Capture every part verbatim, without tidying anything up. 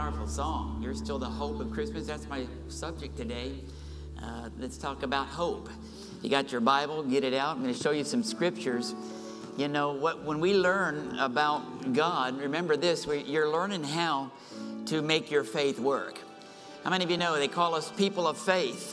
powerful song. You're still the hope of Christmas. That's my subject today. Uh, let's talk about hope. You got your Bible, get it out. I'm going to show you some scriptures. You know, what when we learn about God, remember this, we, you're learning how to make your faith work. How many of you know they call us people of faith?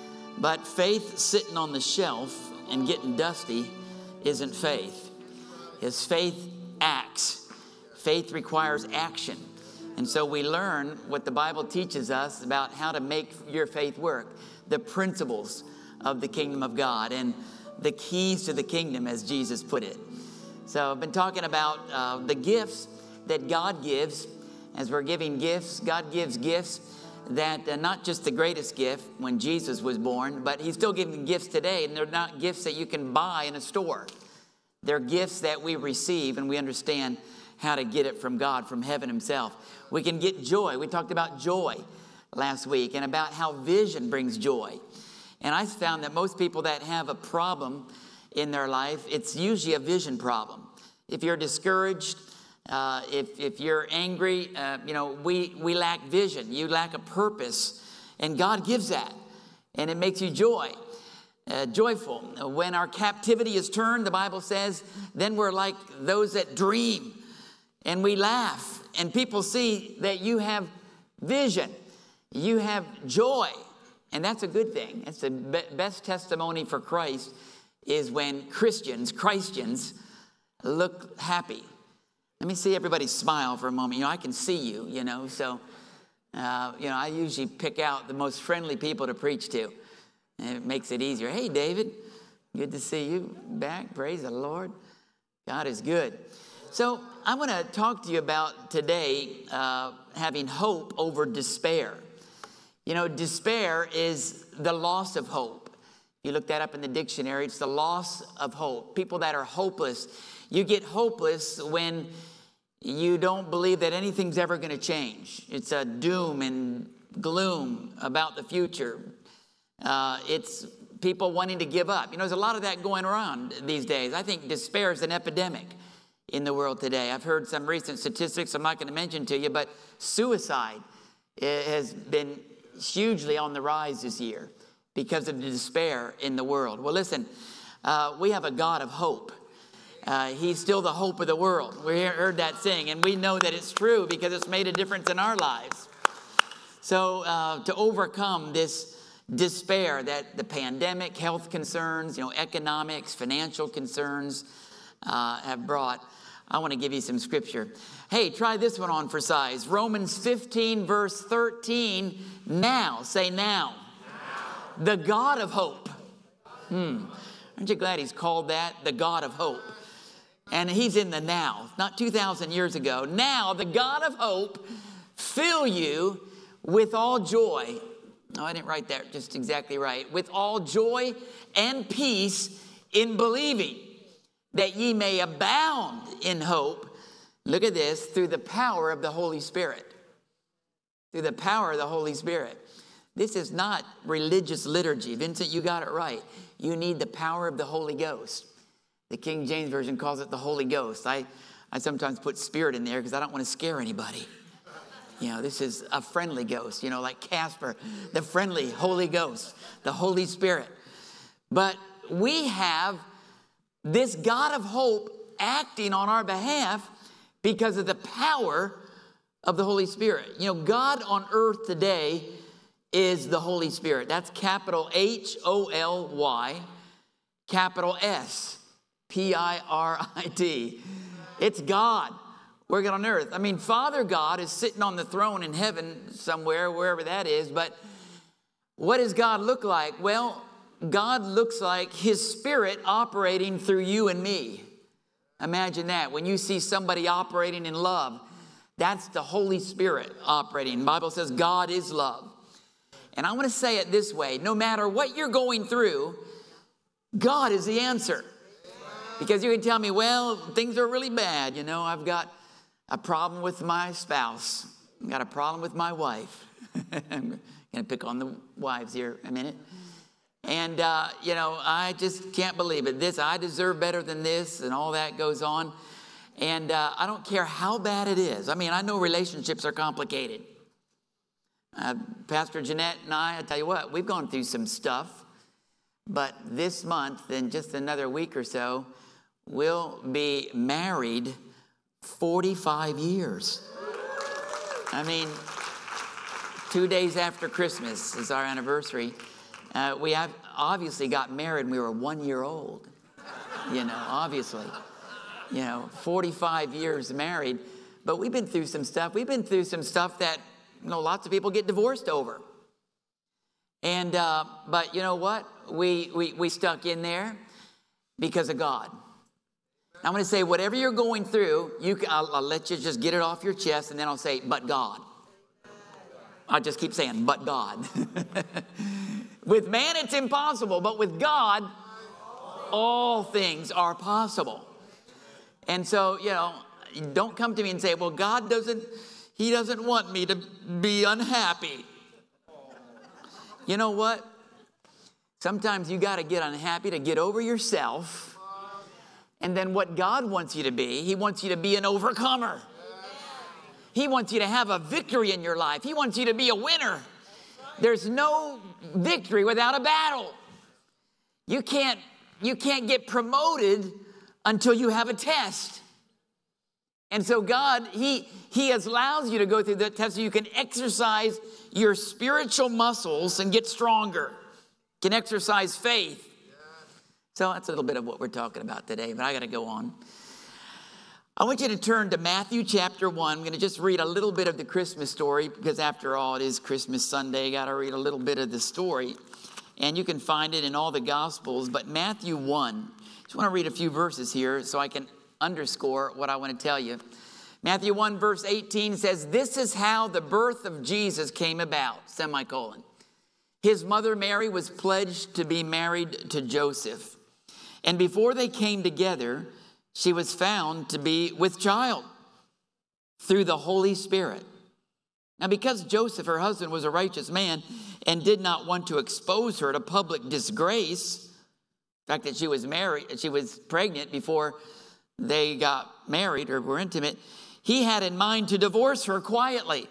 But faith sitting on the shelf and getting dusty isn't faith. It's faith acts. Faith requires action. And so we learn what the Bible teaches us about how to make your faith work. The principles of the kingdom of God and the keys to the kingdom, as Jesus put it. So I've been talking about uh, the gifts that God gives. As we're giving gifts, God gives gifts that uh, not just the greatest gift when Jesus was born, but he's still giving gifts today, and they're not gifts that you can buy in a store. They're gifts that we receive, and we understand how to get it from God, from heaven himself. We can get joy. We talked about joy last week and about how vision brings joy. And I found that most people that have a problem in their life, it's usually a vision problem. If you're discouraged, uh, if, if you're angry, uh, you know, we, we lack vision. You lack a purpose, and God gives that, and it makes you joy. Uh, joyful. When our captivity is turned, the Bible says, then we're like those that dream. And we laugh, and people see that you have vision, you have joy, and that's a good thing. That's the be- best testimony for Christ is when Christians, Christians, look happy. Let me see everybody smile for a moment. You know, I can see you, you know, so, uh, you know, I usually pick out the most friendly people to preach to, and it makes it easier. Hey, David, good to see you back. Praise the Lord. God is good. So I want to talk to you about today uh, having hope over despair. You know, despair is the loss of hope. You look that up in the dictionary. It's the loss of hope. People that are hopeless. You get hopeless when you don't believe that anything's ever going to change. It's a doom and gloom about the future. Uh, it's people wanting to give up. You know, there's a lot of that going around these days. I think despair is an epidemic in the world today. I've heard some recent statistics I'm not going to mention to you, but suicide has been hugely on the rise this year because of the despair in the world. Well, listen, uh, we have a God of hope. Uh, he's still the hope of the world. We heard that saying, and we know that it's true because it's made a difference in our lives. So uh, to overcome this despair that the pandemic, health concerns, you know, economics, financial concerns uh, have brought, I want to give you some scripture. Hey, try this one on for size. Romans fifteen, verse thirteen. Now, say now. Now. The God of hope. Hmm. Aren't you glad he's called that the God of hope? And he's in the now, not two thousand years ago. Now, the God of hope fill you with all joy. No, I didn't write that just exactly right. With all joy and peace in believing, that ye may abound in hope. Look at this, through the power of the Holy Spirit. Through the power of the Holy Spirit. This is not religious liturgy. Vincent, you got it right. You need the power of the Holy Ghost. The King James Version calls it the Holy Ghost. I, I sometimes put spirit in there because I don't want to scare anybody. You know, this is a friendly ghost, you know, like Casper, the friendly Holy Ghost, the Holy Spirit. But we have this God of hope acting on our behalf because of the power of the Holy Spirit. You know, God on earth today is the Holy Spirit. That's capital H O L Y, capital S, P I R I T. It's God working on earth. I mean, Father God is sitting on the throne in heaven somewhere, wherever that is. But what does God look like? Well, God looks like his spirit operating through you and me. Imagine that. When you see somebody operating in love, that's the Holy Spirit operating. The Bible says God is love. And I want to say it this way. No matter what you're going through, God is the answer. Because you can tell me, well, things are really bad. You know, I've got a problem with my spouse. I've got a problem with my wife. I'm going to pick on the wives here a minute. And, uh, you know, I just can't believe it. This, I deserve better than this, and all that goes on. And uh, I don't care how bad it is. I mean, I know relationships are complicated. Uh, Pastor Jeanette and I, I tell you what, we've gone through some stuff, but this month, in just another week or so, we'll be married forty-five years. I mean, two days after Christmas is our anniversary. Uh, we have obviously got married when we were one year old, you know, obviously. You know, forty-five years married, but we've been through some stuff. We've been through some stuff that, you know, lots of people get divorced over. And, uh, but you know what? We, we, we stuck in there because of God. I'm going to say, whatever you're going through, you can, I'll, I'll let you just get it off your chest, and then I'll say, but God. I'll just keep saying, but God. With man, it's impossible, but with God, all things are possible. And so, you know, don't come to me and say, well, God doesn't, he doesn't want me to be unhappy. You know what? Sometimes you got to get unhappy to get over yourself. And then what God wants you to be, he wants you to be an overcomer. He wants you to have a victory in your life. He wants you to be a winner. There's no victory without a battle. You can't, you can't get promoted until you have a test. And so God, he, he allows you to go through that test so you can exercise your spiritual muscles and get stronger. You can exercise faith. So that's a little bit of what we're talking about today, but I got to go on. I want you to turn to Matthew chapter one. I'm going to just read a little bit of the Christmas story because after all, it is Christmas Sunday. I got to read a little bit of the story. And you can find it in all the Gospels. But Matthew one, I just want to read a few verses here so I can underscore what I want to tell you. Matthew one verse eighteen says, this is how the birth of Jesus came about, semicolon. His mother Mary was pledged to be married to Joseph. And before they came together, she was found to be with child through the Holy Spirit. Now, because Joseph, her husband, was a righteous man and did not want to expose her to public disgrace, the fact that she was married, she was pregnant before they got married or were intimate, he had in mind to divorce her quietly.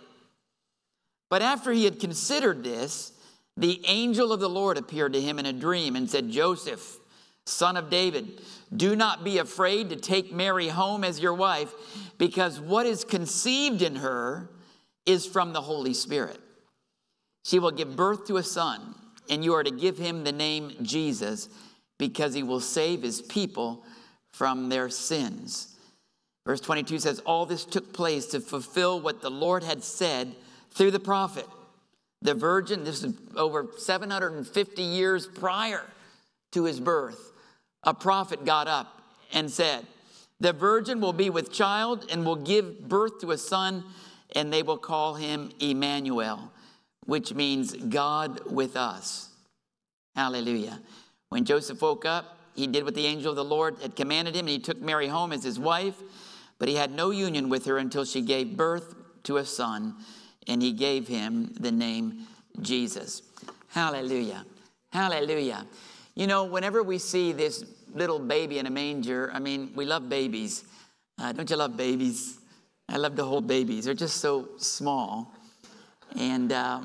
But after he had considered this, the angel of the Lord appeared to him in a dream and said, Joseph, son of David, do not be afraid to take Mary home as your wife, because what is conceived in her is from the Holy Spirit. She will give birth to a son, and you are to give him the name Jesus, because he will save his people from their sins. Verse twenty-two says, all this took place to fulfill what the Lord had said through the prophet. The virgin, this is over seven hundred fifty years prior to his birth, a prophet got up and said, the virgin will be with child and will give birth to a son, and they will call him Emmanuel, which means God with us. Hallelujah. When Joseph woke up, he did what the angel of the Lord had commanded him, and he took Mary home as his wife, but he had no union with her until she gave birth to a son, and he gave him the name Jesus. Hallelujah. Hallelujah. You know, whenever we see this little baby in a manger, I mean, we love babies. Uh, don't you love babies? I love to hold babies. They're just so small. And uh,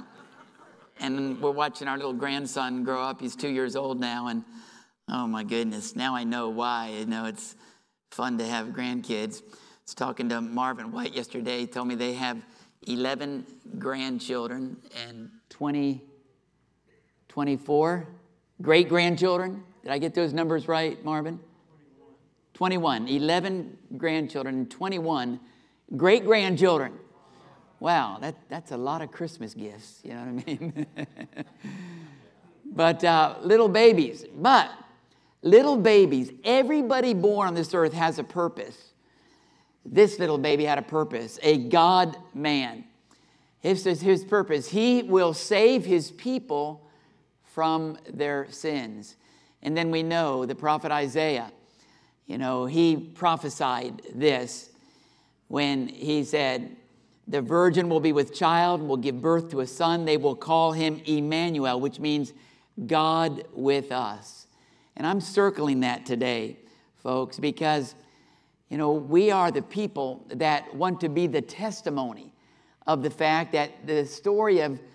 and we're watching our little grandson grow up. He's two years old now. And oh, my goodness, now I know why. You know, it's fun to have grandkids. I was talking to Marvin White yesterday. He told me they have eleven grandchildren and twenty, twenty-four great-grandchildren. Did I get those numbers right, Marvin? twenty-one. eleven grandchildren and twenty-one great-grandchildren. Wow, that, that's a lot of Christmas gifts, you know what I mean? But uh, little babies. But little babies, everybody born on this earth has a purpose. This little baby had a purpose, a God-man. His, his purpose, he will save his people from their sins. And then we know the prophet Isaiah, you know, he prophesied this when he said, the virgin will be with child and will give birth to a son. They will call him Emmanuel, which means God with us. And I'm circling that today, folks, because, you know, we are the people that want to be the testimony of the fact that the story of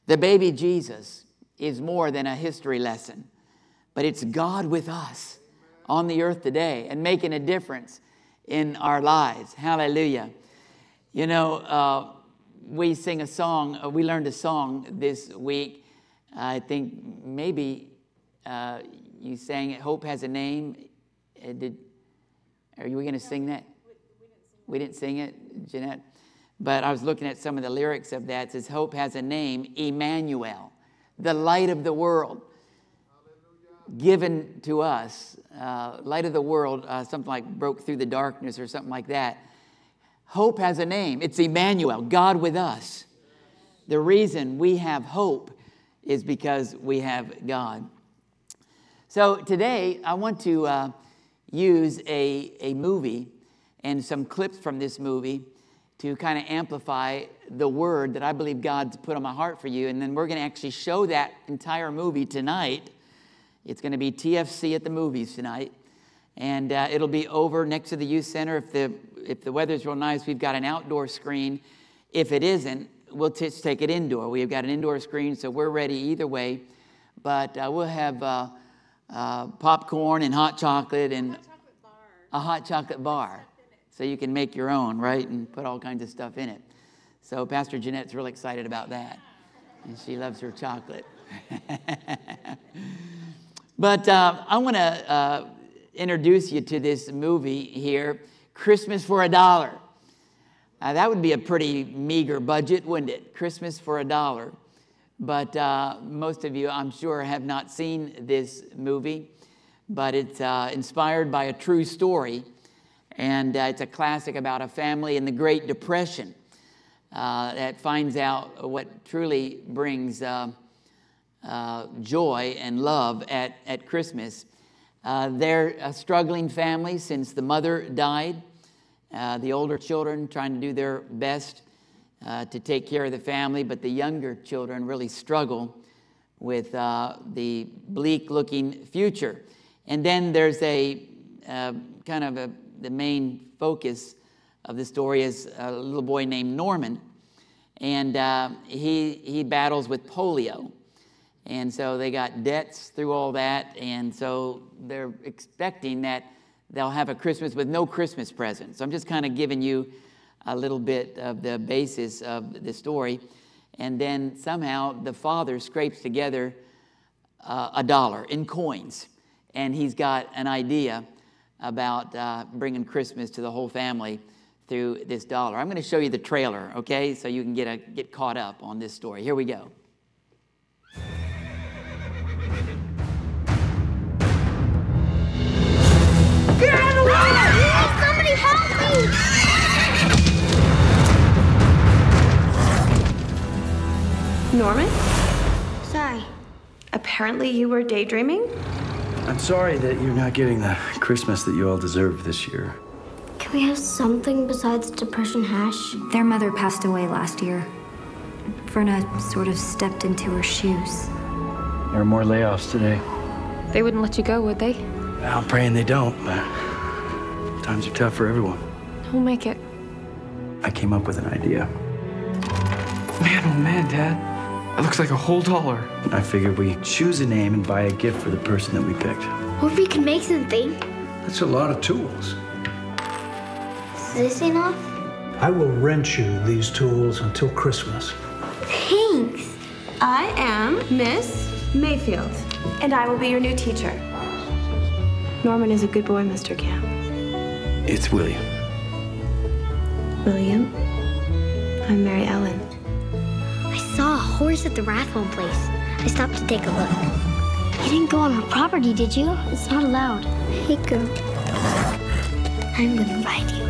The baby Jesus is more than a history lesson, but it's God with us on the earth today and making a difference in our lives. Hallelujah. You know, uh, we sing a song, uh, we learned a song this week. I think maybe uh, you sang it, Hope Has a Name. Uh, did, are you going to sing that? We didn't sing it, Jeanette. But I was looking at some of the lyrics of that. It says, hope has a name, Emmanuel, the light of the world, given to us. Uh, light of the world, uh, something like broke through the darkness or something like that. Hope has a name. It's Emmanuel, God with us. The reason we have hope is because we have God. So today I want to uh, use a, a movie and some clips from this movie to kind of amplify the word that I believe God's put on my heart for you. And then we're going to actually show that entire movie tonight. It's going to be T F C at the movies tonight. And uh, it'll be over next to the youth center. If the if the weather's real nice, we've got an outdoor screen. If it isn't, we'll t- take it indoor. We've got an indoor screen, so we're ready either way. But uh, we'll have uh, uh, popcorn and hot chocolate and hot chocolate bar. a hot chocolate bar. So you can make your own, right, and put all kinds of stuff in it. So Pastor Jeanette's real excited about that. And she loves her chocolate. But uh, I want to uh, introduce you to this movie here, Christmas for a Dollar. Uh, that would be a pretty meager budget, wouldn't it? Christmas for a dollar. But uh, most of you, I'm sure, have not seen this movie. But it's uh, inspired by a true story. And uh, it's a classic about a family in the Great Depression uh, that finds out what truly brings uh, uh, joy and love at, at Christmas. Uh, they're a struggling family since the mother died. Uh, the older children trying to do their best uh, to take care of the family, but the younger children really struggle with uh, the bleak-looking future. And then there's a uh, kind of a the main focus of the story is a little boy named Norman, and uh, he he battles with polio, and so they got debts through all that, and so they're expecting that they'll have a Christmas with no Christmas present. So I'm just kind of giving you a little bit of the basis of the story, and then somehow the father scrapes together uh, a dollar in coins, and he's got an idea about uh, bringing Christmas to the whole family through this dollar. I'm going to show you the trailer, okay, so you can get a, get caught up on this story. Here we go. Get out of the way! Somebody help me! Norman? Sorry. Apparently you were daydreaming? I'm sorry that you're not getting the Christmas that you all deserve this year. Can we have something besides depression hash? Their mother passed away last year. Verna sort of stepped into her shoes. There are more layoffs today. They wouldn't let you go, would they? I'm praying they don't, but times are tough for everyone. Who'll make it? I came up with an idea. Man, oh man, Dad. That looks like a whole dollar. I figured we choose a name and buy a gift for the person that we picked. Or if we can make something. That's a lot of tools. Is this enough? I will rent you these tools until Christmas. Thanks. I am Miss Mayfield, and I will be your new teacher. Norman is a good boy, Mister Camp. It's William. William, I'm Mary Ellen. I saw a horse at the Rathbone place. I stopped to take a look. You didn't go on our property, did you? It's not allowed. Hey, girl. I'm gonna ride you.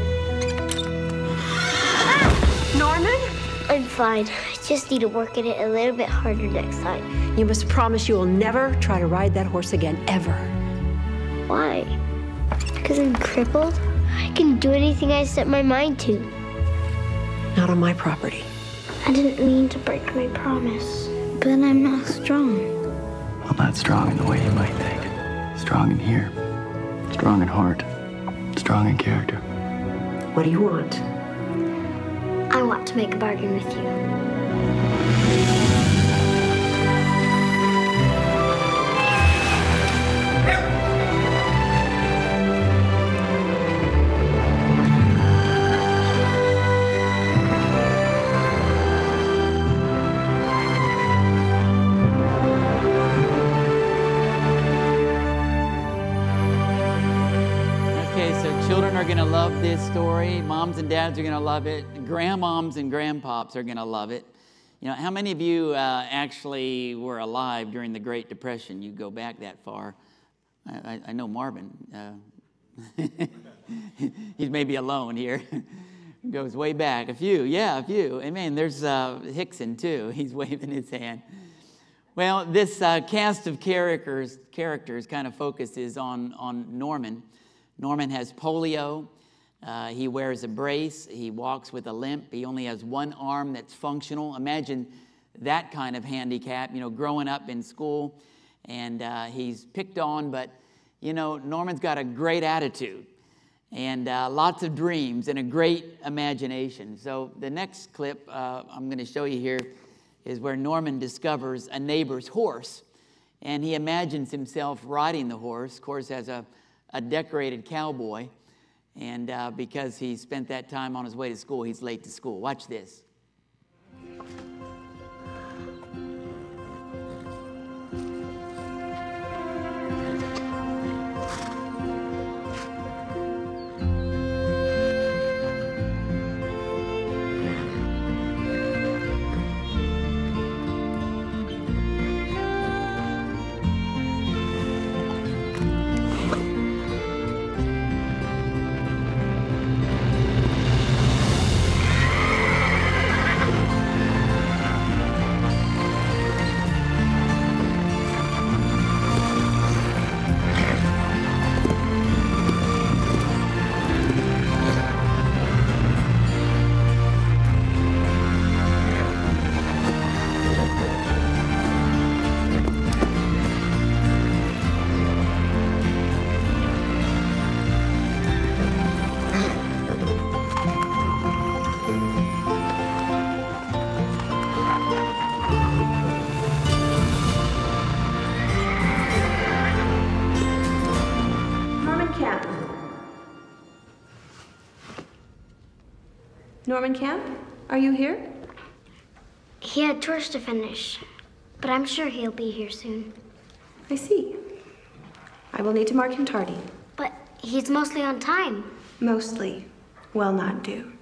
Ah! Norman? I'm fine. I just need to work at it a little bit harder next time. You must promise you will never try to ride that horse again, ever. Why? Because I'm crippled? I can do anything I set my mind to. Not on my property. I didn't mean to break my promise, but I'm not strong. I'm not strong in the way you might think. Strong in here. Strong in heart. Strong in character. What do you want? I want to make a bargain with you. Children are going to love this story. Moms and dads are going to love it. Grandmoms and grandpops are going to love it. You know, how many of you uh, actually were alive during the Great Depression? You go back that far. I, I, I know Marvin. Uh, he's maybe alone here. Goes way back. A few. Yeah, a few. Amen. There's uh, Hickson, too. He's waving his hand. Well, this uh, cast of characters characters kind of focuses on, on Norman. Norman has polio. Uh, he wears a brace. He walks with a limp. He only has one arm that's functional. Imagine that kind of handicap, you know, growing up in school. And uh, he's picked on, but, you know, Norman's got a great attitude and uh, lots of dreams and a great imagination. So the next clip uh, I'm going to show you here is where Norman discovers a neighbor's horse. And he imagines himself riding the horse. Of course, as a a decorated cowboy, and uh, because he spent that time on his way to school, he's late to school. Watch this. Norman Camp, are you here? He had chores to finish, but I'm sure he'll be here soon. I see. I will need to mark him tardy. But he's mostly on time. Mostly. Well, not due.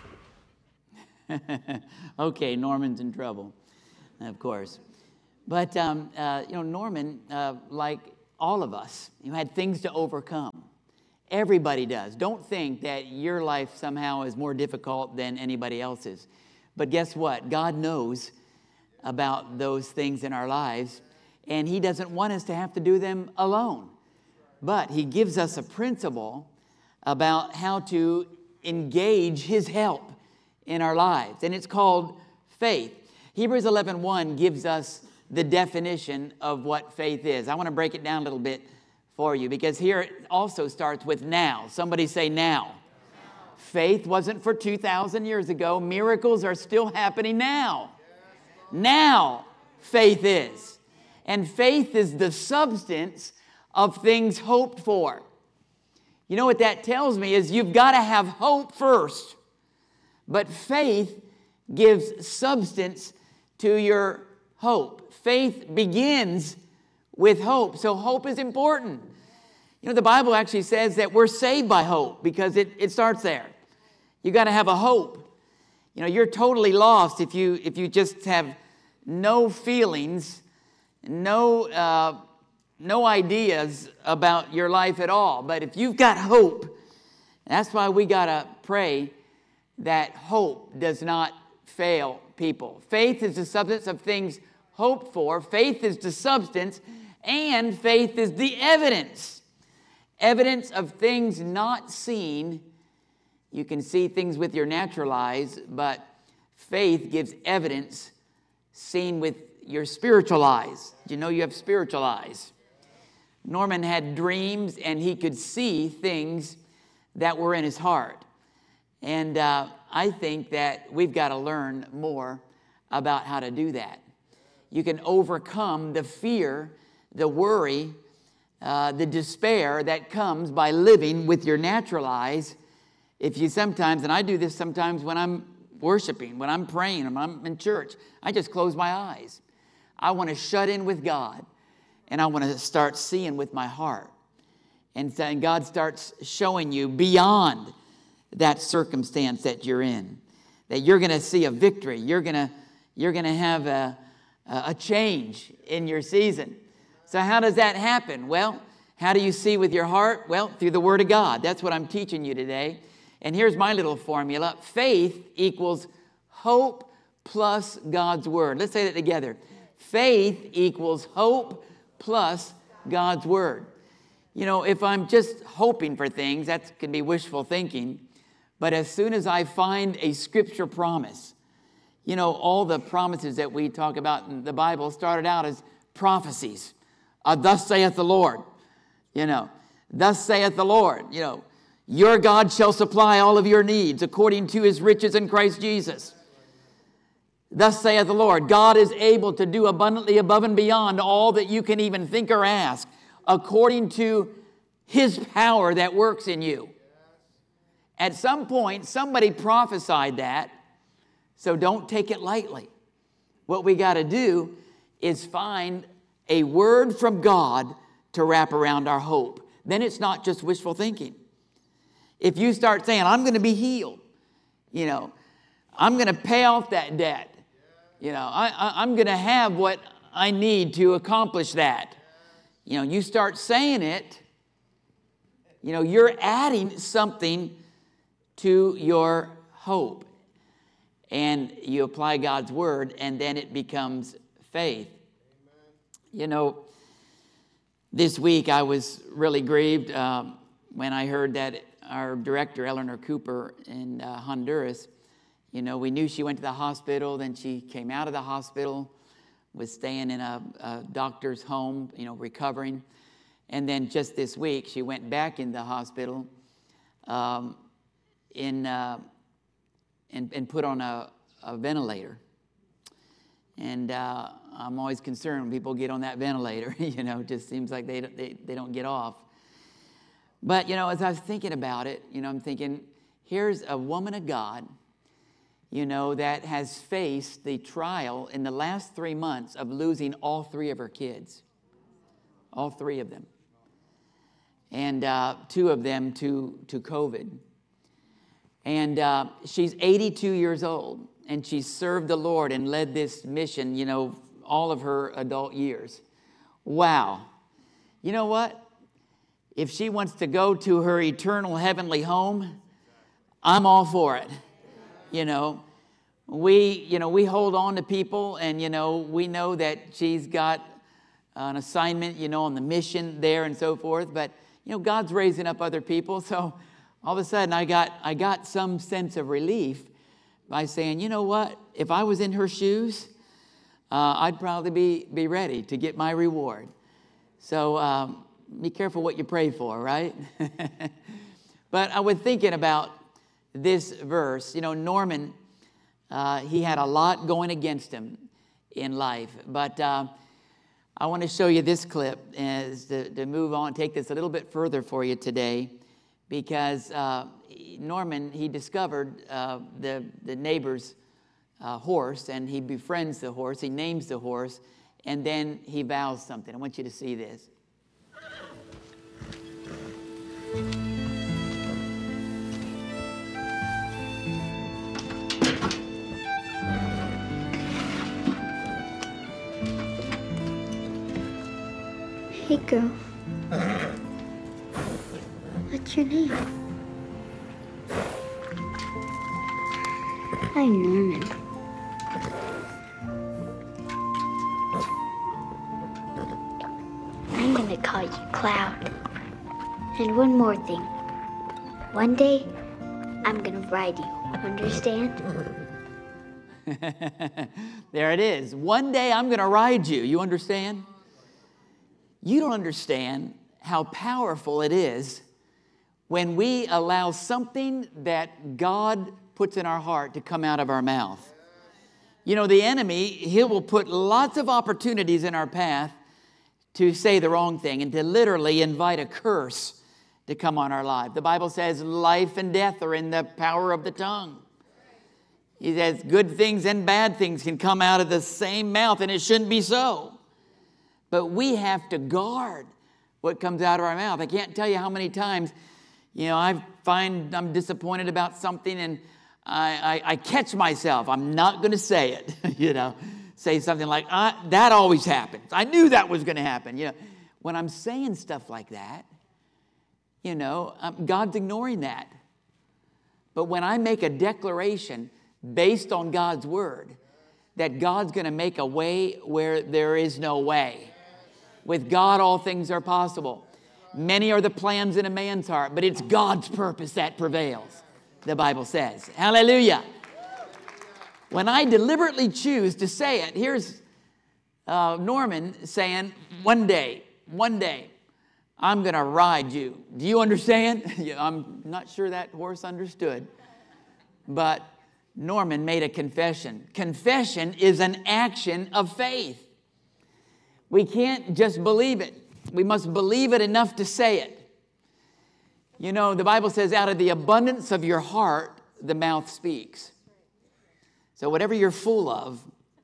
Okay, Norman's in trouble, of course. But, um, uh, you know, Norman, uh, like all of us, you had things to overcome. Everybody does. Don't think that your life somehow is more difficult than anybody else's. But guess what? God knows about those things in our lives, and He doesn't want us to have to do them alone. But He gives us a principle about how to engage His help in our lives, and it's called faith. Hebrews eleven one gives us the definition of what faith is. I want to break it down a little bit for you, because here it also starts with now. Somebody say now. Faith wasn't for two thousand years ago. Miracles are still happening now. Now faith is. And faith is the substance of things hoped for. You know what that tells me is you've got to have hope first. But faith gives substance to your hope. Faith begins with hope. So hope is important. You know, the Bible actually says that we're saved by hope because it, it starts there. You got to have a hope. You know, you're totally lost if you if you just have no feelings, no uh, no ideas about your life at all. But if you've got hope, that's why we got to pray that hope does not fail people. Faith is the substance of things hoped for. Faith is the substance, and faith is the evidence. Evidence of things not seen. You can see things with your natural eyes, but faith gives evidence seen with your spiritual eyes. Do you know you have spiritual eyes? Norman had dreams, and he could see things that were in his heart. And uh, I think that we've got to learn more about how to do that. You can overcome the fear, the worry, uh, the despair that comes by living with your natural eyes. If you sometimes, and I do this sometimes when I'm worshiping, when I'm praying, when I'm in church, I just close my eyes. I want to shut in with God, and I want to start seeing with my heart. And then God starts showing you beyond that circumstance that you're in, that you're going to see a victory. You're going to you're going to have a, a change in your season. So how does that happen? Well, how do you see with your heart? Well, through the Word of God. That's what I'm teaching you today. And here's my little formula. Faith equals hope plus God's Word. Let's say that together. Faith equals hope plus God's Word. You know, if I'm just hoping for things, that can be wishful thinking. But as soon as I find a scripture promise, you know, all the promises that we talk about in the Bible started out as prophecies. Uh, thus saith the Lord. You know, thus saith the Lord. You know, your God shall supply all of your needs according to his riches in Christ Jesus. Thus saith the Lord. God is able to do abundantly above and beyond all that you can even think or ask, according to his power that works in you. At some point, somebody prophesied that, so don't take it lightly. What we got to do is find a word from God to wrap around our hope. Then it's not just wishful thinking. If you start saying, I'm going to be healed, you know, I'm going to pay off that debt, you know, I, I, I'm going to have what I need to accomplish that. You know, you start saying it, you know, you're adding something to your hope. And you apply God's word, and then it becomes faith. You know, this week I was really grieved um, when I heard that our director, Eleanor Cooper, in uh, Honduras, you know, we knew she went to the hospital, then she came out of the hospital, was staying in a, a doctor's home, you know, recovering. And then just this week, she went back in the hospital um, in, uh, and, and put on a, a ventilator. And uh, I'm always concerned when people get on that ventilator. You know, it just seems like they, they, they don't get off. But, you know, as I was thinking about it, you know, I'm thinking, here's a woman of God, you know, that has faced the trial in the last three months of losing all three of her kids. All three of them. And uh, two of them to, to COVID. And uh, she's eighty-two years old, and she's served the Lord and led this mission, you know, all of her adult years. Wow. You know what? If she wants to go to her eternal heavenly home, I'm all for it. You know, we, you know, we hold on to people, and, you know, we know that she's got an assignment, you know, on the mission there and so forth. But, you know, God's raising up other people. So all of a sudden I got, I got some sense of relief by saying, you know what, if I was in her shoes, uh, I'd probably be, be ready to get my reward. So um, be careful what you pray for, right? But I was thinking about this verse. You know, Norman, uh, he had a lot going against him in life. But uh, I want to show you this clip as to, to move on, take this a little bit further for you today. Because uh, Norman, he discovered uh, the, the neighbor's uh, horse, and he befriends the horse, he names the horse, and then he vows something. I want you to see this. Hey, girl. What's your name? I'm Norman. I'm gonna call you Cloud. And one more thing. One day, I'm gonna ride you. Understand? There it is. One day I'm gonna ride you. You understand? You don't understand how powerful it is when we allow something that God puts in our heart to come out of our mouth. You know, the enemy, he will put lots of opportunities in our path to say the wrong thing and to literally invite a curse to come on our life. The Bible says life and death are in the power of the tongue. He says good things and bad things can come out of the same mouth, and it shouldn't be so. But we have to guard what comes out of our mouth. I can't tell you how many times, you know, I find I'm disappointed about something and I, I, I catch myself. I'm not going to say it, you know. Say something like, uh, that always happens. I knew that was going to happen. You know, when I'm saying stuff like that, you know, um, God's ignoring that. But when I make a declaration based on God's word, that God's going to make a way where there is no way. With God, all things are possible. Many are the plans in a man's heart, but it's God's purpose that prevails, the Bible says. Hallelujah. When I deliberately choose to say it, here's uh, Norman saying, one day, one day, I'm going to ride you. Do you understand? Yeah, I'm not sure that horse understood. But Norman made a confession. Confession is an action of faith. We can't just believe it. We must believe it enough to say it. You know, the Bible says, out of the abundance of your heart, the mouth speaks. So whatever you're full of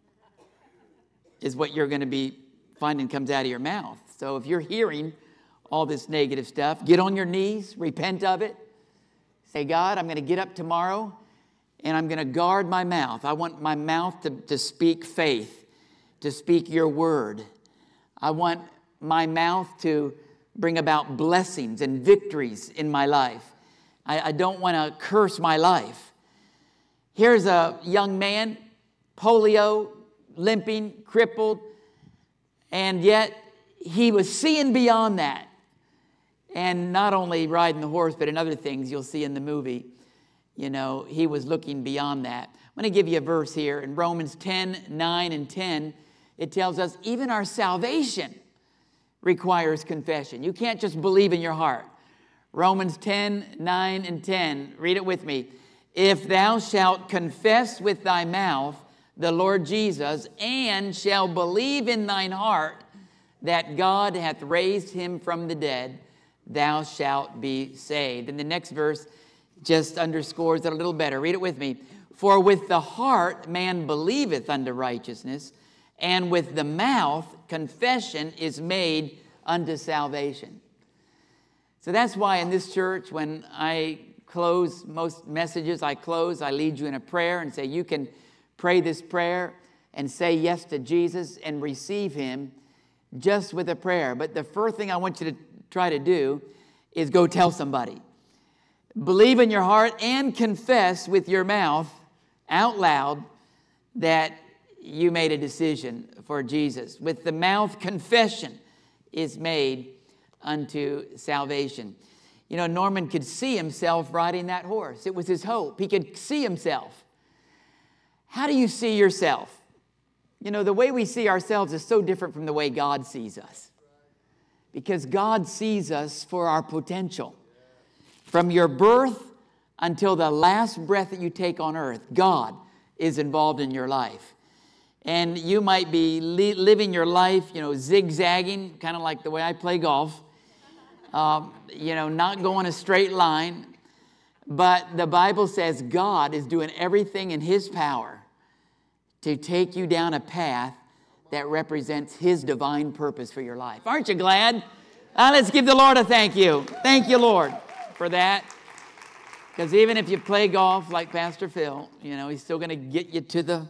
is what you're going to be finding comes out of your mouth. So if you're hearing all this negative stuff, get on your knees, repent of it. Say, God, I'm going to get up tomorrow and I'm going to guard my mouth. I want my mouth to, to speak faith, to speak your word. I want my mouth to bring about blessings and victories in my life. I, I don't want to curse my life. Here's a young man, polio, limping, crippled, and yet he was seeing beyond that. And not only riding the horse, but in other things you'll see in the movie, you know, he was looking beyond that. I'm going to give you a verse here in Romans ten, nine, and ten. It tells us even our salvation requires confession. You can't just believe in your heart. Romans ten, nine, and ten. Read it with me. If thou shalt confess with thy mouth the Lord Jesus, and shall believe in thine heart that God hath raised him from the dead, thou shalt be saved. And the next verse just underscores it a little better. Read it with me. For with the heart man believeth unto righteousness, and with the mouth confession is made unto salvation. So that's why in this church, when I close most messages, I close, I lead you in a prayer and say, you can pray this prayer and say yes to Jesus and receive him just with a prayer. But the first thing I want you to try to do is go tell somebody. Believe in your heart and confess with your mouth out loud that you made a decision for Jesus. With the mouth, confession is made unto salvation. You know, Norman could see himself riding that horse. It was his hope. He could see himself. How do you see yourself? You know, the way we see ourselves is so different from the way God sees us. Because God sees us for our potential. From your birth until the last breath that you take on earth, God is involved in your life. And you might be li- living your life, you know, zigzagging, kind of like the way I play golf. Um, you know, not going a straight line. But the Bible says God is doing everything in his power to take you down a path that represents his divine purpose for your life. Aren't you glad? Uh, let's give the Lord a thank you. Thank you, Lord, for that. Because even if you play golf like Pastor Phil, you know, he's still going to get you to the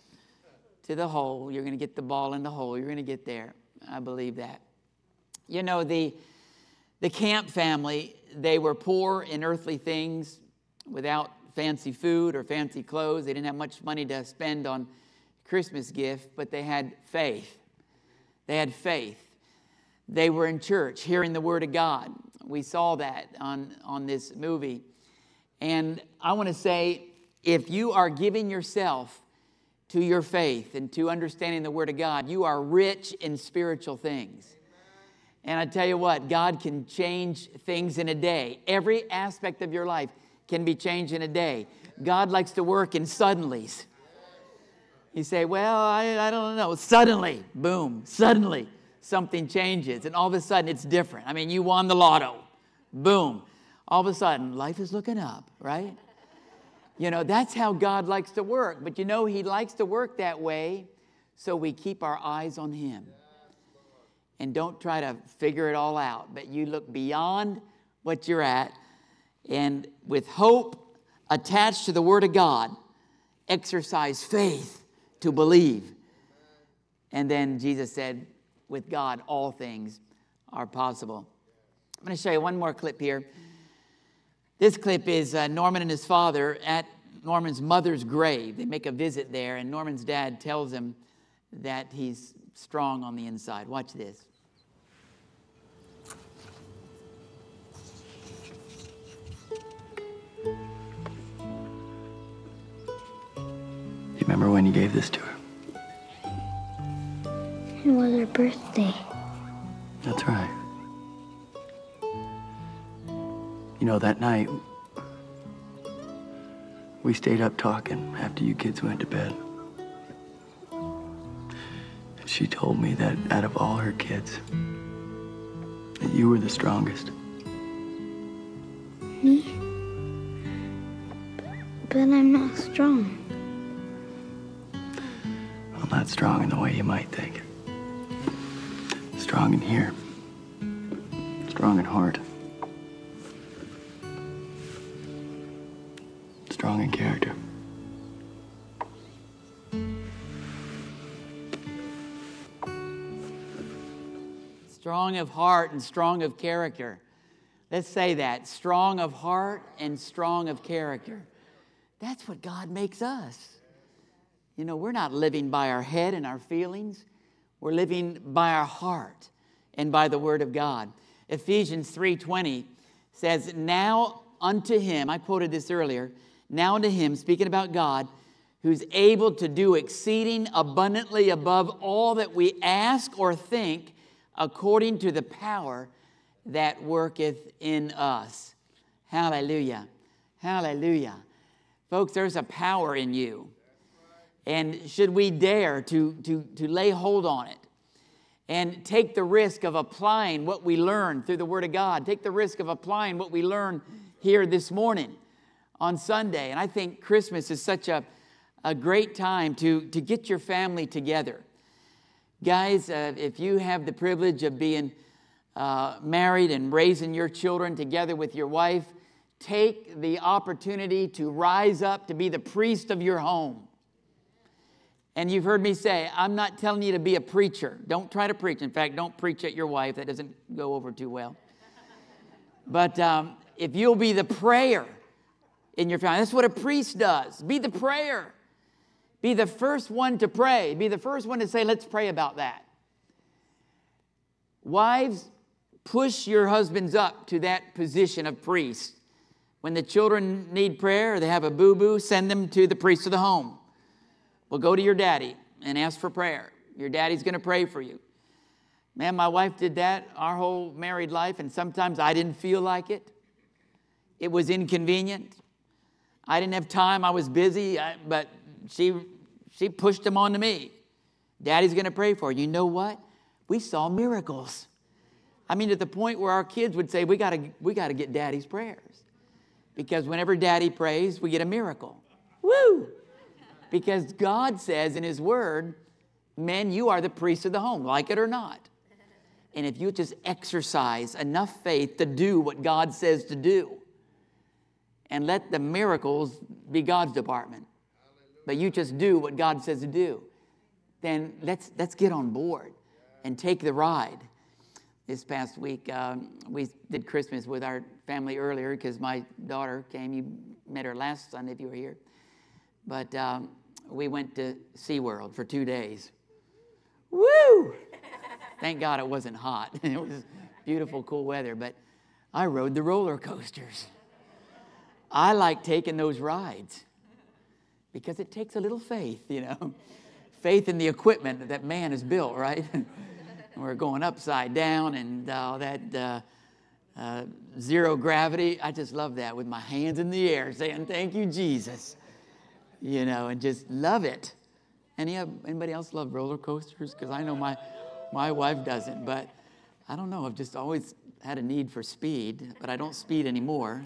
to the hole. You're going to get the ball in the hole. You're going to get there. I believe that. You know, the the Camp family, they were poor in earthly things, without fancy food or fancy clothes. They didn't have much money to spend on Christmas gift, but they had faith. They had faith. They were in church, hearing the Word of God. We saw that on, on this movie. And I want to say, if you are giving yourself to your faith and to understanding the Word of God, you are rich in spiritual things. And I tell you what, God can change things in a day. Every aspect of your life can be changed in a day. God likes to work in suddenlies. You say, well, I, I don't know. Suddenly, boom, suddenly. something changes, and all of a sudden it's different. I mean, you won the lotto. Boom. All of a sudden, life is looking up, right? You know, that's how God likes to work. But you know, he likes to work that way so we keep our eyes on him. And don't try to figure it all out, but you look beyond what you're at, and with hope attached to the Word of God, exercise faith to believe. And then Jesus said, with God, all things are possible. I'm going to show you one more clip here. This clip is uh, Norman and his father at Norman's mother's grave. They make a visit there, and Norman's dad tells him that he's strong on the inside. Watch this. You remember when you gave this to her? It was her birthday. That's right. You know, that night, we stayed up talking after you kids went to bed. And she told me that out of all her kids, that you were the strongest. Me? But I'm not strong. I'm not strong in the way you might think. Strong in here. Strong in heart. Strong in character. Strong of heart and strong of character. Let's say that. Strong of heart and strong of character. That's what God makes us. You know, we're not living by our head and our feelings. We're living by our heart and by the Word of God. Ephesians three twenty says, now unto him, I quoted this earlier, now unto him, speaking about God, who's able to do exceeding abundantly above all that we ask or think, according to the power that worketh in us. Hallelujah. Hallelujah. Folks, there's a power in you. And should we dare to, to, to lay hold on it and take the risk of applying what we learn through the Word of God, take the risk of applying what we learn here this morning on Sunday. And I think Christmas is such a, a great time to, to get your family together. Guys, uh, if you have the privilege of being uh, married and raising your children together with your wife, take the opportunity to rise up to be the priest of your home. And you've heard me say, I'm not telling you to be a preacher. Don't try to preach. In fact, don't preach at your wife. That doesn't go over too well. But um, if you'll be the prayer in your family, that's what a priest does. Be the prayer. Be the first one to pray. Be the first one to say, let's pray about that. Wives, push your husbands up to that position of priest. When the children need prayer or they have a boo-boo, send them to the priest of the home. Well, go to your daddy and ask for prayer. Your daddy's going to pray for you. Man, my wife did that our whole married life, and sometimes I didn't feel like it. It was inconvenient. I didn't have time. I was busy, I, but she, she pushed them on to me. Daddy's going to pray for you. You know what? We saw miracles. I mean, at the point where our kids would say, we got to we got to get daddy's prayers. Because whenever daddy prays, we get a miracle. Woo! Because God says in his word, men, you are the priest of the home, like it or not. And if you just exercise enough faith to do what God says to do, and let the miracles be God's department, but you just do what God says to do, then let's, let's get on board and take the ride. This past week, um, we did Christmas with our family earlier because my daughter came. You met her last Sunday if you were here. But um, we went to SeaWorld for two days. Woo! Thank God it wasn't hot. It was beautiful, cool weather. But I rode the roller coasters. I like taking those rides because it takes a little faith, you know. Faith in the equipment that man has built, right? We're going upside down and all uh, that uh, uh, zero gravity. I just love that with my hands in the air saying, thank you, Jesus. You know, and just love it. Any, anybody else love roller coasters? Because I know my My wife doesn't, but I don't know. I've just always had a need for speed, but I don't speed anymore.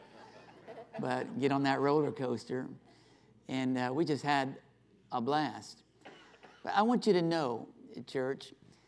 But get on that roller coaster, and uh, we just had a blast. But I want you to know, church,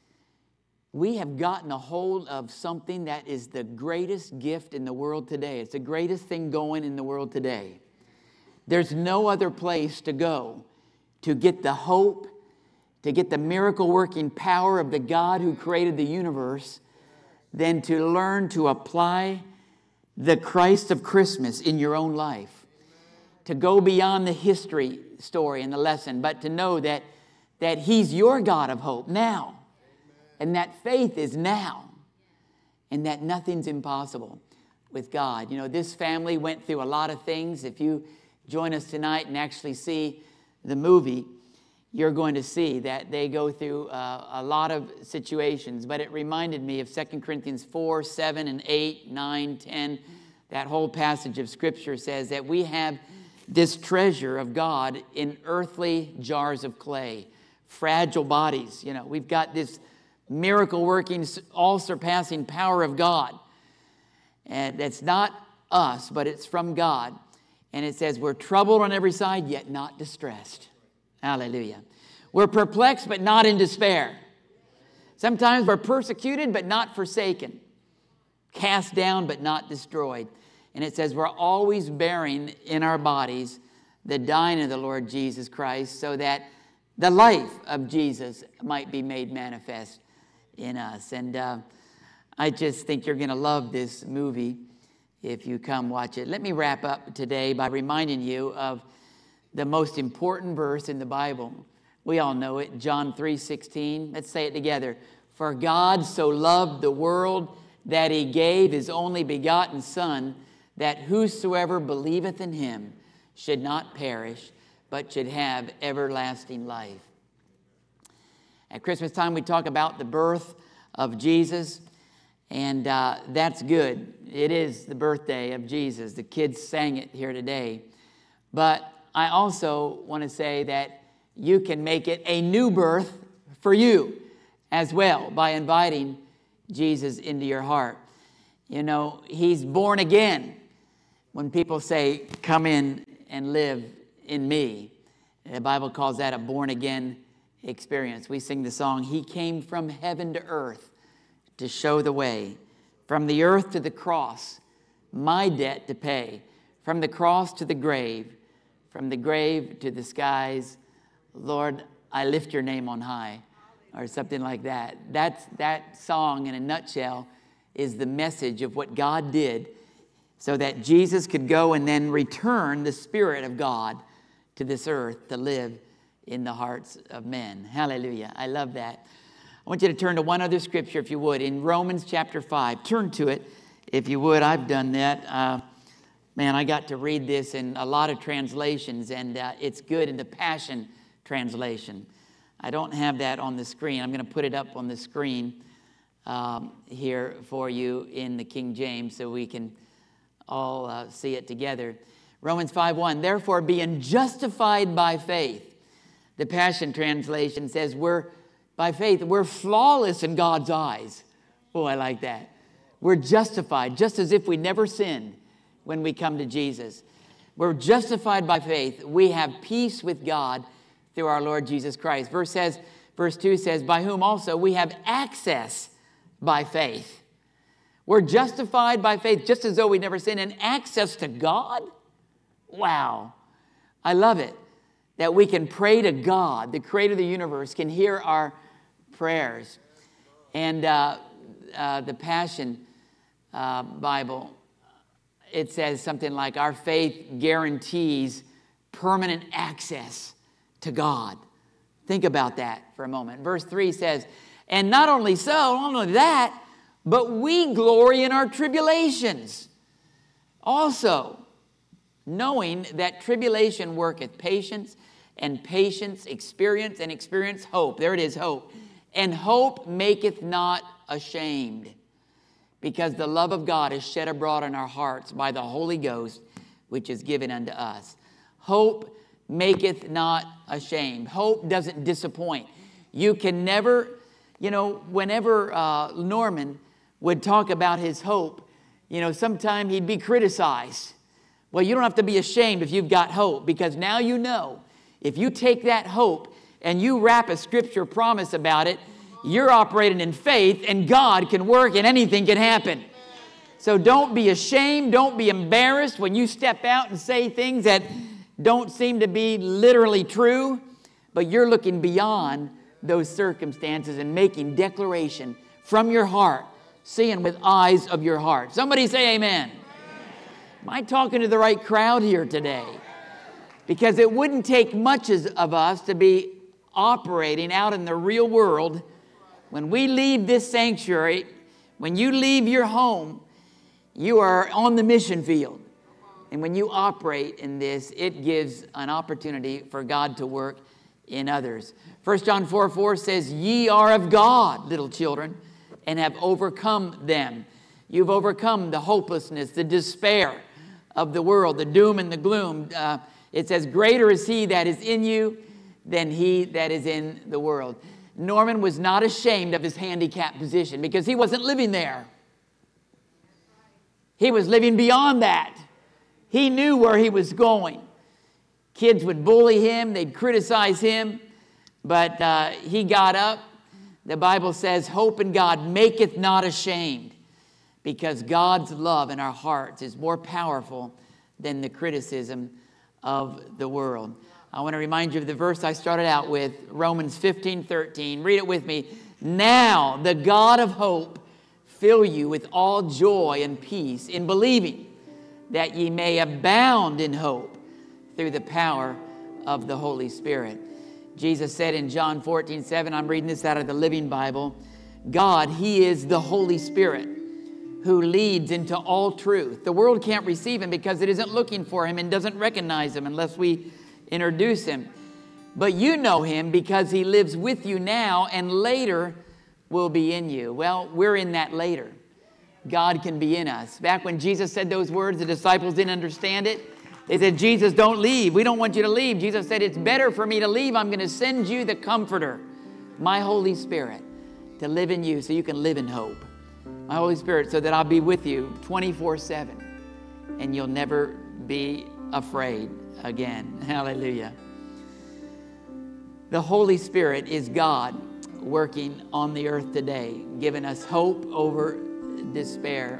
we have gotten a hold of something that is the greatest gift in the world today. It's the greatest thing going in the world today. There's no other place to go to get the hope, to get the miracle-working power of the God who created the universe, than to learn to apply the Christ of Christmas in your own life. To go beyond the history story and the lesson, but to know that, that He's your God of hope now. And that faith is now. And that nothing's impossible with God. You know, this family went through a lot of things. If you join us tonight and actually see the movie, you're going to see that they go through uh, a lot of situations. But it reminded me of Second Corinthians four, seven, and eight, nine, ten. That whole passage of Scripture says that we have this treasure of God in earthly jars of clay, fragile bodies. You know, we've got this miracle-working, all-surpassing power of God. And it's not us, but it's from God. And it says we're troubled on every side, yet not distressed. Hallelujah. We're perplexed, but not in despair. Sometimes we're persecuted, but not forsaken. Cast down, but not destroyed. And it says we're always bearing in our bodies the dying of the Lord Jesus Christ, so that the life of Jesus might be made manifest in us. And uh, I just think you're going to love this movie if you come watch it. Let me wrap up today by reminding you of the most important verse in the Bible. We all know it, John three sixteen. Let's say it together. For God so loved the world that He gave His only begotten Son, that whosoever believeth in Him should not perish, but should have everlasting life. At Christmas time, we talk about the birth of Jesus, and uh, that's good. It is the birthday of Jesus. The kids sang it here today. But I also want to say that you can make it a new birth for you as well by inviting Jesus into your heart. You know, He's born again. When people say, come in and live in me, the Bible calls that a born-again experience. We sing the song, He came from heaven to earth to show the way. From the earth to the cross, my debt to pay. From the cross to the grave, from the grave to the skies, Lord, I lift your name on high, or something like that. That's, that song, in a nutshell, is the message of what God did so that Jesus could go and then return the Spirit of God to this earth to live in the hearts of men. Hallelujah. I love that. I want you to turn to one other scripture, if you would, in Romans chapter five. Turn to it, if you would. I've done that. Uh, man, I got to read this in a lot of translations, and uh, it's good in the Passion Translation. I don't have that on the screen. I'm going to put it up on the screen um, here for you in the King James so we can all uh, see it together. Romans five one, therefore being justified by faith. The Passion Translation says we're, by faith, we're flawless in God's eyes. Oh, I like that. We're justified, just as if we never sinned when we come to Jesus. We're justified by faith. We have peace with God through our Lord Jesus Christ. Verse says, verse two says, by whom also we have access by faith. We're justified by faith, just as though we never sinned, and access to God. Wow. I love it that we can pray to God, the creator of the universe, can hear our prayers. And uh, uh, the Passion uh, Bible, it says something like, our faith guarantees permanent access to God. Think about that for a moment. Verse three says, and not only so, not only that, but we glory in our tribulations. Also, knowing that tribulation worketh patience, and patience experience, and experience hope. There it is, hope. And hope maketh not ashamed, because the love of God is shed abroad in our hearts by the Holy Ghost, which is given unto us. Hope maketh not ashamed. Hope doesn't disappoint. You can never You know, whenever uh, Norman would talk about his hope, you know, sometime he'd be criticized. Well, you don't have to be ashamed if you've got hope, because now you know if you take that hope and you wrap a scripture promise about it, you're operating in faith, and God can work and anything can happen. So don't be ashamed. Don't be embarrassed when you step out and say things that don't seem to be literally true, but you're looking beyond those circumstances and making declaration from your heart, seeing with eyes of your heart. Somebody say amen. Am I talking to the right crowd here today? Because it wouldn't take much of us to be operating out in the real world. When we leave this sanctuary, when you leave your home, you are on the mission field. And when you operate in this, it gives an opportunity for God to work in others. First John four four says, ye are of God, little children, and have overcome them. You've overcome the hopelessness, the despair of the world, the doom and the gloom. Uh, it says, greater is he that is in you than he that is in the world. Norman was not ashamed of his handicapped position because he wasn't living there. He was living beyond that. He knew where he was going. Kids would bully him. They'd criticize him. But uh, he got up. The Bible says, hope in God maketh not ashamed, because God's love in our hearts is more powerful than the criticism of the world. I want to remind you of the verse I started out with, Romans fifteen thirteen. Read it with me. Now the God of hope fill you with all joy and peace in believing, that ye may abound in hope through the power of the Holy Spirit. Jesus said in John fourteen seven, I'm reading this out of the Living Bible, God, he is the Holy Spirit who leads into all truth. The world can't receive him because it isn't looking for him and doesn't recognize him unless we introduce him. But you know him because he lives with you now and later will be in you. Well, we're in that later. God can be in us. Back when Jesus said those words, the disciples didn't understand it. They said, Jesus, don't leave. We don't want you to leave. Jesus said, it's better for me to leave. I'm going to send you the Comforter, my Holy Spirit, to live in you so you can live in hope. My Holy Spirit, so that I'll be with you twenty-four seven and you'll never be afraid again. Hallelujah. The Holy Spirit is God working on the earth today, giving us hope over despair.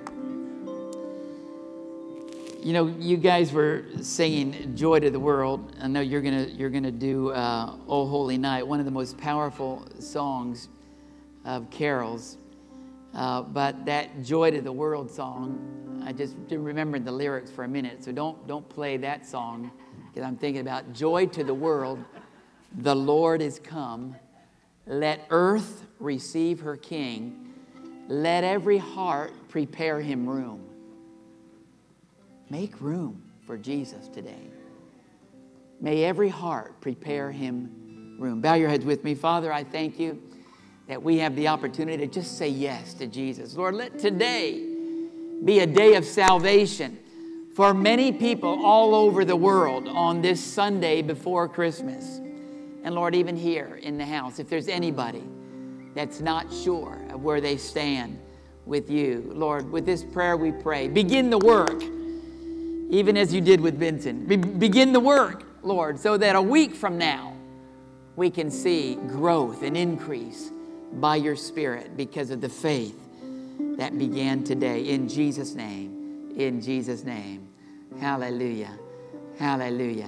You know, you guys were singing "Joy to the World." I know you're gonna you're gonna do uh, "Oh Holy Night," one of the most powerful songs of carols. Uh, but that "Joy to the World" song, I just remembered the lyrics for a minute. So don't don't play that song, because I'm thinking about joy to the world. The Lord is come. Let earth receive her King. Let every heart prepare him room. Make room for Jesus today. May every heart prepare him room. Bow your heads with me. Father, I thank you that we have the opportunity to just say yes to Jesus. Lord, let today be a day of salvation for many people all over the world on this Sunday before Christmas. And Lord, even here in the house, if there's anybody that's not sure of where they stand with you, Lord, with this prayer we pray, begin the work, even as you did with Vincent. Be- begin the work, Lord, so that a week from now we can see growth and increase by your Spirit because of the faith that began today. In Jesus' name, in Jesus' name. Hallelujah. Hallelujah.